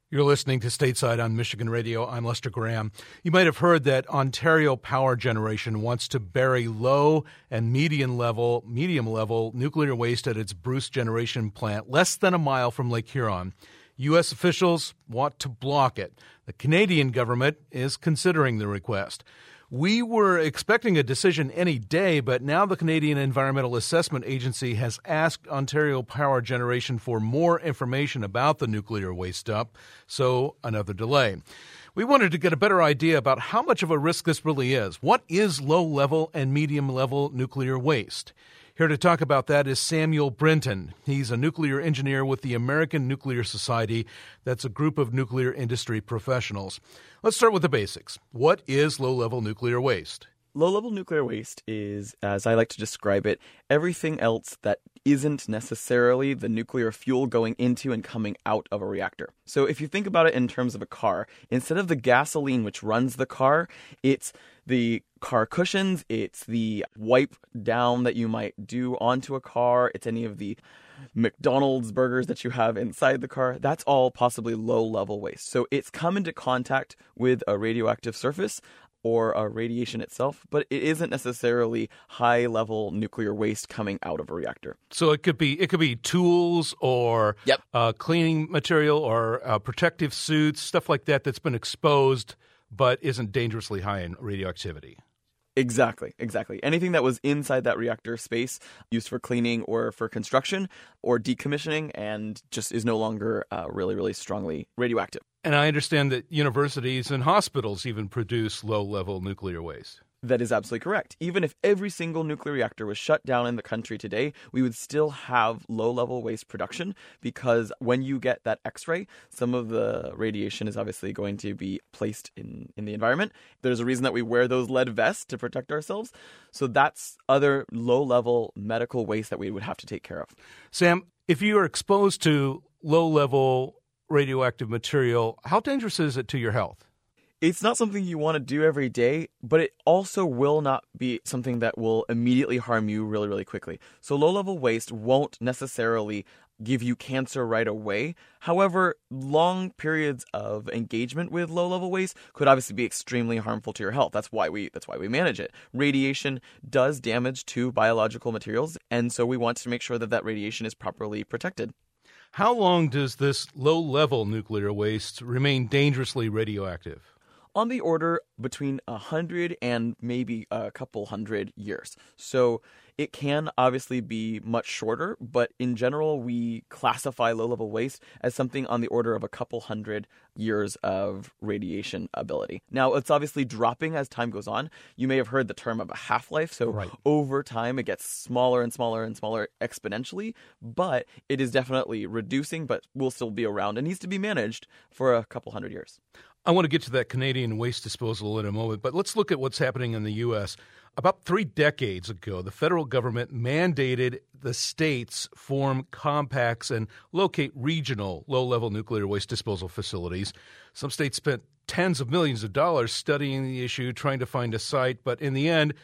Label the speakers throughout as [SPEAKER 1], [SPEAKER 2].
[SPEAKER 1] You're listening to Stateside on Michigan Radio. I'm Lester Graham. You might have heard that Ontario Power Generation wants to bury low and medium level nuclear waste at its Bruce Generation Plant less than a mile from Lake Huron. U.S. officials want to block it. The Canadian government is considering the request. We were expecting a decision any day, but now the Canadian Environmental Assessment Agency has asked Ontario Power Generation for more information about the nuclear waste dump, so another delay. We wanted to get a better idea about how much of a risk this really is. What is low-level and medium-level nuclear waste? Here to talk about that is Samuel Brinton. He's a nuclear engineer with the American Nuclear Society. That's a group of nuclear industry professionals. Let's start with the basics. What is low-level nuclear waste?
[SPEAKER 2] Low-level nuclear waste is, as I like to describe it, everything else that isn't necessarily the nuclear fuel going into and coming out of a reactor. So if you think about it in terms of a car, instead of the gasoline which runs the car, it's the car cushions, it's the wipe down that you might do onto a car, it's any of the McDonald's burgers that you have inside the car. That's all possibly low-level waste. So it's come into contact with a radioactive surface or a radiation itself, but it isn't necessarily high-level nuclear waste coming out of a reactor.
[SPEAKER 1] So it could be tools or cleaning material or protective suits, stuff like that that's been exposed but isn't dangerously high in radioactivity.
[SPEAKER 2] Exactly. Anything that was inside that reactor space used for cleaning or for construction or decommissioning and just is no longer really, really strongly radioactive.
[SPEAKER 1] And I understand that universities and hospitals even produce low-level nuclear waste.
[SPEAKER 2] That is absolutely correct. Even if every single nuclear reactor was shut down in the country today, we would still have low-level waste production because when you get that X-ray, some of the radiation is obviously going to be placed in the environment. There's a reason that we wear those lead vests to protect ourselves. So that's other low-level medical waste that we would have to take care of.
[SPEAKER 1] Sam, if you are exposed to low-level radioactive material, how dangerous is it to your health?
[SPEAKER 2] It's not something you want to do every day, but it also will not be something that will immediately harm you really, really quickly. So low-level waste won't necessarily give you cancer right away. However, long periods of engagement with low-level waste could obviously be extremely harmful to your health. That's why we manage it. Radiation does damage to biological materials, and so we want to make sure that that radiation is properly protected.
[SPEAKER 1] How long does this low-level nuclear waste remain dangerously radioactive?
[SPEAKER 2] On the order between 100 and maybe a couple hundred years. So it can obviously be much shorter, but in general, we classify low-level waste as something on the order of a couple hundred years of radiation ability. Now, it's obviously dropping as time goes on. You may have heard the term of a half-life. So Over time, it gets smaller and smaller and smaller exponentially, but it is definitely reducing, but will still be around and needs to be managed for a couple hundred years.
[SPEAKER 1] I want to get to that Canadian waste disposal in a moment, but let's look at what's happening in the U.S. About 3 decades ago, the federal government mandated the states form compacts and locate regional low-level nuclear waste disposal facilities. Some states spent tens of millions of dollars studying the issue, trying to find a site, but in the end,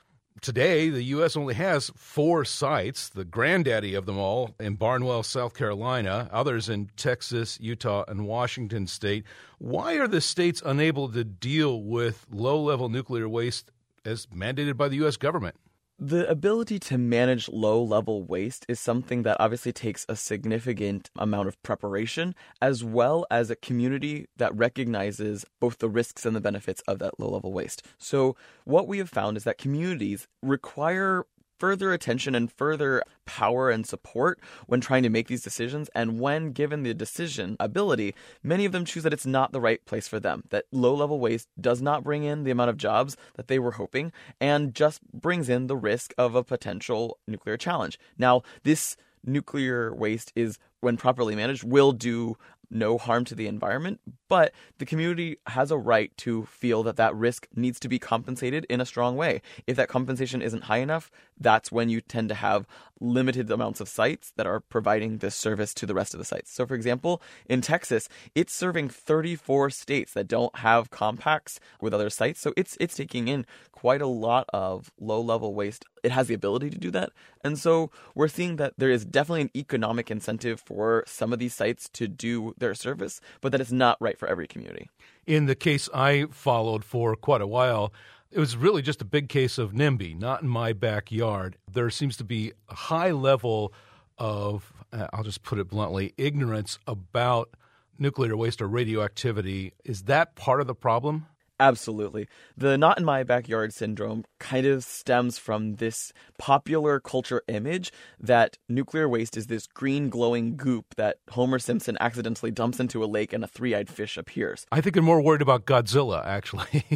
[SPEAKER 1] today, the U.S. only has 4 sites, the granddaddy of them all, in Barnwell, South Carolina, others in Texas, Utah, and Washington State. Why are the states unable to deal with low-level nuclear waste as mandated by the U.S. government?
[SPEAKER 2] The ability to manage low-level waste is something that obviously takes a significant amount of preparation, as well as a community that recognizes both the risks and the benefits of that low-level waste. So what we have found is that communities require further attention and further power and support when trying to make these decisions. And when given the decision ability, many of them choose that it's not the right place for them, that low-level waste does not bring in the amount of jobs that they were hoping and just brings in the risk of a potential nuclear challenge. Now, this nuclear waste is, when properly managed, will do no harm to the environment, But the community has a right to feel that that risk needs to be compensated in a strong way. If that compensation isn't high enough, that's when you tend to have limited amounts of sites that are providing this service to the rest of the sites. So for example, in Texas, it's serving 34 states that don't have compacts with other sites. So it's taking in quite a lot of low-level waste. It has the ability to do that. And so we're seeing that there is definitely an economic incentive for some of these sites to do their service, but that it's not right for every community.
[SPEAKER 1] In the case I followed for quite a while, it was really just a big case of NIMBY, not in my backyard. There seems to be a high level of, I'll just put it bluntly, ignorance about nuclear waste or radioactivity. Is that part of the problem?
[SPEAKER 2] Absolutely. The not in my backyard syndrome kind of stems from this popular culture image that nuclear waste is this green glowing goop that Homer Simpson accidentally dumps into a lake and a three-eyed fish appears.
[SPEAKER 1] I think they're more worried about Godzilla, actually.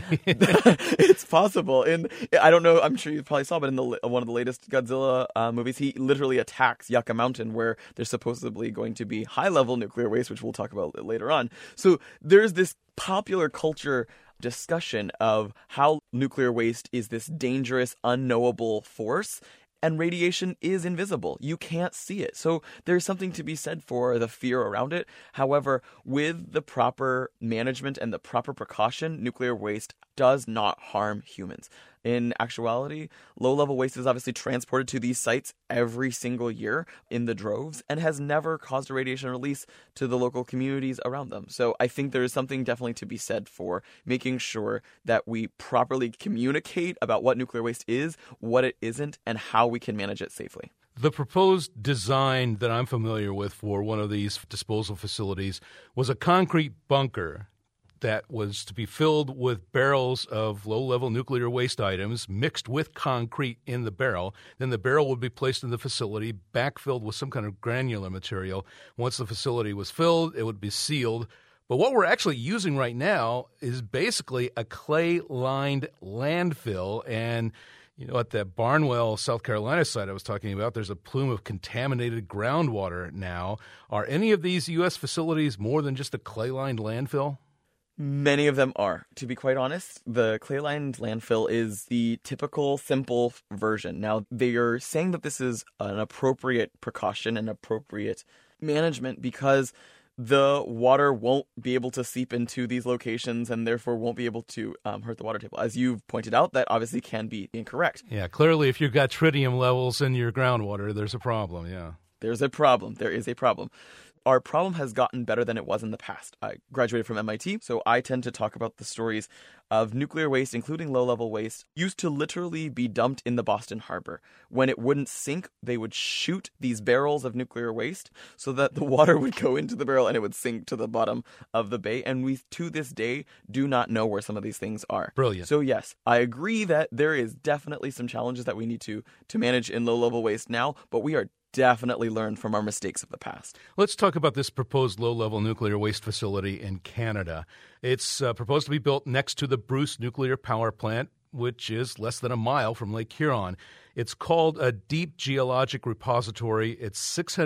[SPEAKER 2] It's possible. And I don't know, I'm sure you probably saw, but in one of the latest Godzilla movies, he literally attacks Yucca Mountain, where there's supposedly going to be high-level nuclear waste, which we'll talk about later on. So there's this popular culture discussion of how nuclear waste is this dangerous, unknowable force, and radiation is invisible. You can't see it. So there's something to be said for the fear around it. However, with the proper management and the proper precaution, nuclear waste does not harm humans. In actuality, low-level waste is obviously transported to these sites every single year in the droves and has never caused a radiation release to the local communities around them. So I think there is something definitely to be said for making sure that we properly communicate about what nuclear waste is, what it isn't, and how we can manage it safely.
[SPEAKER 1] The proposed design that I'm familiar with for one of these disposal facilities was a concrete bunker that was to be filled with barrels of low-level nuclear waste items mixed with concrete in the barrel. Then the barrel would be placed in the facility, backfilled with some kind of granular material. Once the facility was filled, it would be sealed. But what we're actually using right now is basically a clay-lined landfill. And you know, at the Barnwell, South Carolina site I was talking about, there's a plume of contaminated groundwater now. Are any of these U.S. facilities more than just a clay-lined landfill?
[SPEAKER 2] Many of them are. To be quite honest, the clay-lined landfill is the typical simple version. Now, they are saying that this is an appropriate precaution and appropriate management because the water won't be able to seep into these locations and therefore won't be able to hurt the water table. As you've pointed out, that obviously can be incorrect.
[SPEAKER 1] Yeah, clearly if you've got tritium levels in your groundwater, there's a problem, yeah.
[SPEAKER 2] There's a problem. There is a problem. Our problem has gotten better than it was in the past. I graduated from MIT, so I tend to talk about the stories of nuclear waste, including low-level waste, used to literally be dumped in the Boston Harbor. When it wouldn't sink, they would shoot these barrels of nuclear waste so that the water would go into the barrel and it would sink to the bottom of the bay. And we, to this day, do not know where some of these things are.
[SPEAKER 1] Brilliant.
[SPEAKER 2] So yes, I agree that there is definitely some challenges that we need to manage in low-level waste now, but we are definitely learned from our mistakes of the past.
[SPEAKER 1] Let's talk about this proposed low-level nuclear waste facility in Canada. It's proposed to be built next to the Bruce Nuclear Power Plant, which is less than a mile from Lake Huron. It's called a deep geologic repository. It's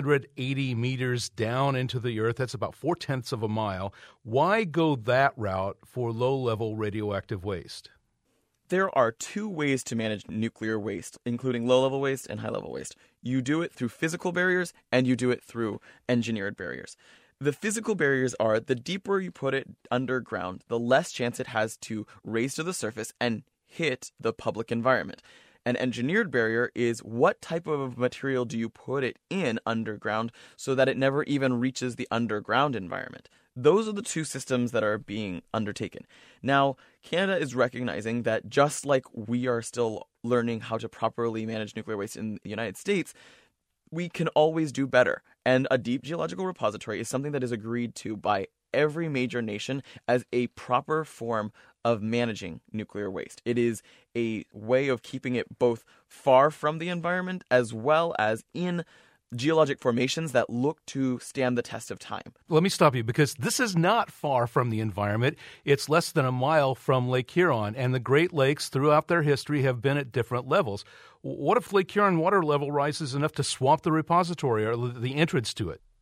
[SPEAKER 1] 680 meters down into the earth. That's about 4/10 of a mile. Why go that route for low-level radioactive waste?
[SPEAKER 2] There are two ways to manage nuclear waste, including low-level waste and high-level waste. You do it through physical barriers, and you do it through engineered barriers. The physical barriers are the deeper you put it underground, the less chance it has to raise to the surface and hit the public environment. An engineered barrier is what type of material do you put it in underground so that it never even reaches the underground environment. Those are the two systems that are being undertaken. Now, Canada is recognizing that just like we are still learning how to properly manage nuclear waste in the United States, we can always do better. And a deep geological repository is something that is agreed to by every major nation as a proper form of managing nuclear waste. It is a way of keeping it both far from the environment as well as in geologic formations that look to stand the test of time.
[SPEAKER 1] Let me stop you because this is not far from the environment. It's less than a mile from Lake Huron, and the Great Lakes throughout their history have been at different levels. What if Lake Huron water level rises enough to swamp the repository or the entrance to it?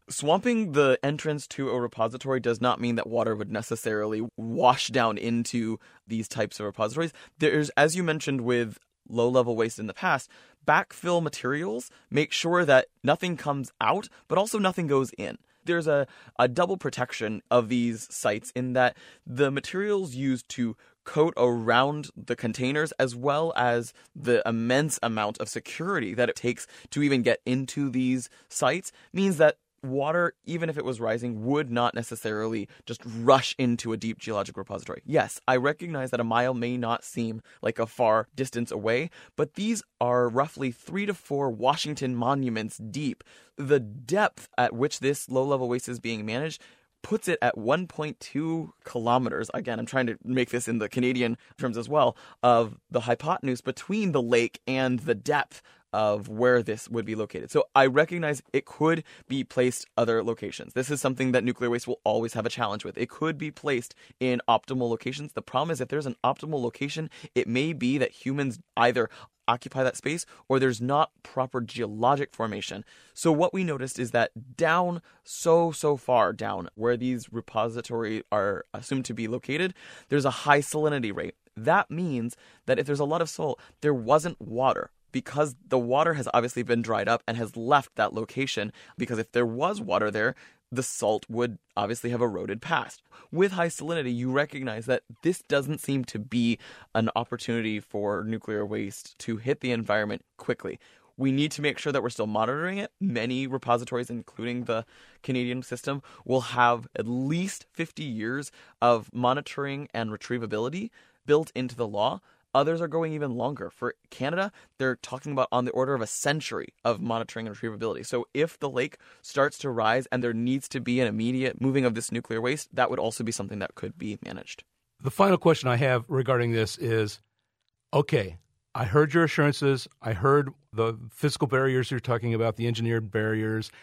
[SPEAKER 2] Swamping the entrance to a repository does not mean that water would necessarily wash down into these types of repositories. There's, as you mentioned with low-level waste in the past, backfill materials make sure that nothing comes out, but also nothing goes in. There's a double protection of these sites in that the materials used to coat around the containers, as well as the immense amount of security that it takes to even get into these sites, means that water, even if it was rising, would not necessarily just rush into a deep geologic repository. Yes, I recognize that a mile may not seem like a far distance away, but these are roughly 3 to 4 Washington monuments deep. The depth at which this low-level waste is being managed puts it at 1.2 kilometers. Again, I'm trying to make this in the Canadian terms as well, of the hypotenuse between the lake and the depth of where this would be located. So I recognize it could be placed other locations. This is something that nuclear waste will always have a challenge with. It could be placed in optimal locations. The problem is if there's an optimal location, it may be that humans either occupy that space or there's not proper geologic formation. So what we noticed is that down so far down where these repositories are assumed to be located, there's a high salinity rate. That means that if there's a lot of salt, there wasn't water, because the water has obviously been dried up and has left that location, because if there was water there, the salt would obviously have eroded past. With high salinity, you recognize that this doesn't seem to be an opportunity for nuclear waste to hit the environment quickly. We need to make sure that we're still monitoring it. Many repositories, including the Canadian system, will have at least 50 years of monitoring and retrievability built into the law. Others are going even longer. For Canada, they're talking about on the order of a century of monitoring and retrievability. So if the lake starts to rise and there needs to be an immediate moving of this nuclear waste, that would also be something that could be managed.
[SPEAKER 1] The final question I have regarding this is, okay, I heard your assurances. I heard the physical barriers you're talking about, the engineered barriers,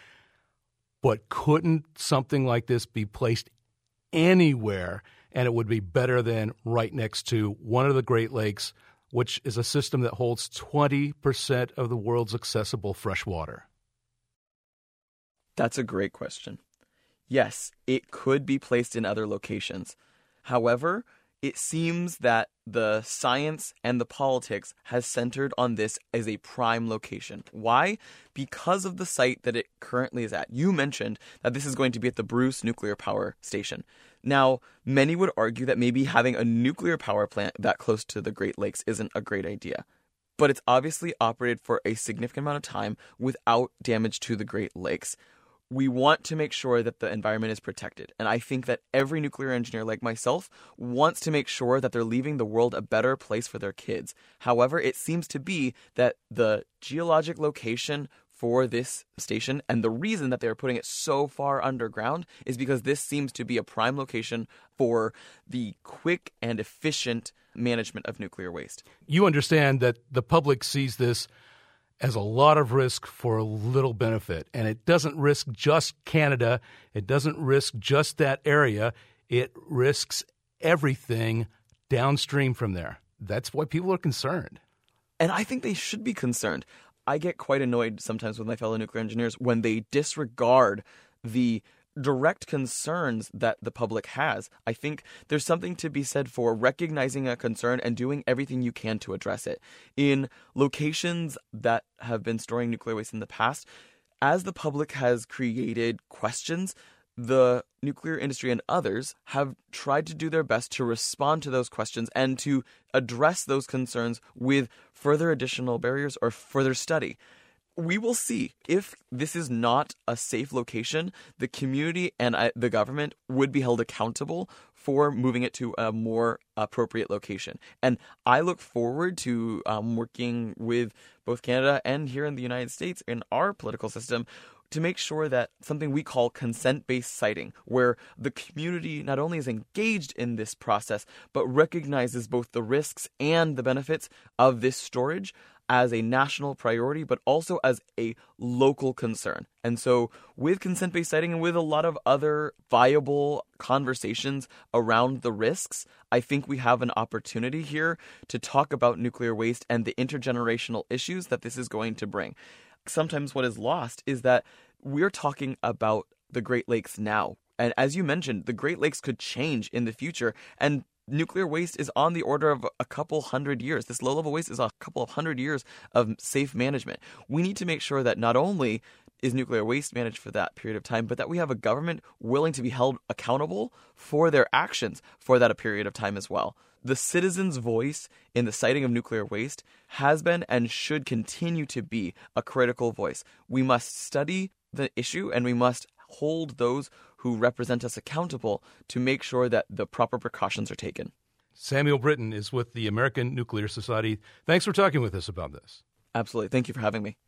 [SPEAKER 1] but couldn't something like this be placed anywhere and it would be better than right next to one of the Great Lakes, which is a system that holds 20% of the world's accessible fresh water?
[SPEAKER 2] That's a great question. Yes, it could be placed in other locations. However, it seems that the science and the politics has centered on this as a prime location. Why? Because of the site that it currently is at. You mentioned that this is going to be at the Bruce Nuclear Power Station. Now, many would argue that maybe having a nuclear power plant that close to the Great Lakes isn't a great idea. But it's obviously operated for a significant amount of time without damage to the Great Lakes. We want to make sure that the environment is protected. And I think that every nuclear engineer like myself wants to make sure that they're leaving the world a better place for their kids. However, it seems to be that the geologic location for this station, and the reason that they're putting it so far underground, is because this seems to be a prime location for the quick and efficient management of nuclear waste.
[SPEAKER 1] You understand that the public sees this as a lot of risk for a little benefit. And it doesn't risk just Canada. It doesn't risk just that area. It risks everything downstream from there. That's why people are concerned.
[SPEAKER 2] And I think they should be concerned. I get quite annoyed sometimes with my fellow nuclear engineers when they disregard the direct concerns that the public has. I think there's something to be said for recognizing a concern and doing everything you can to address it. In locations that have been storing nuclear waste in the past, as the public has created questions, the nuclear industry and others have tried to do their best to respond to those questions and to address those concerns with further additional barriers or further study. We will see. If this is not a safe location, the community and the government would be held accountable for moving it to a more appropriate location. And I look forward to working with both Canada and here in the United States in our political system to make sure that something we call consent-based siting, where the community not only is engaged in this process, but recognizes both the risks and the benefits of this storage as a national priority, but also as a local concern. And so with consent-based siting and with a lot of other viable conversations around the risks, I think we have an opportunity here to talk about nuclear waste and the intergenerational issues that this is going to bring. Sometimes what is lost is that we're talking about the Great Lakes now. And as you mentioned, the Great Lakes could change in the future, and nuclear waste is on the order of a couple hundred years. This low-level waste is a couple of hundred years of safe management. We need to make sure that not only is nuclear waste managed for that period of time, but that we have a government willing to be held accountable for their actions for that period of time as well. The citizen's voice in the siting of nuclear waste has been and should continue to be a critical voice. We must study the issue, and we must hold those who represent us accountable to make sure that the proper precautions are taken.
[SPEAKER 1] Samuel Britton is with the American Nuclear Society. Thanks for talking with us about this.
[SPEAKER 2] Absolutely. Thank you for having me.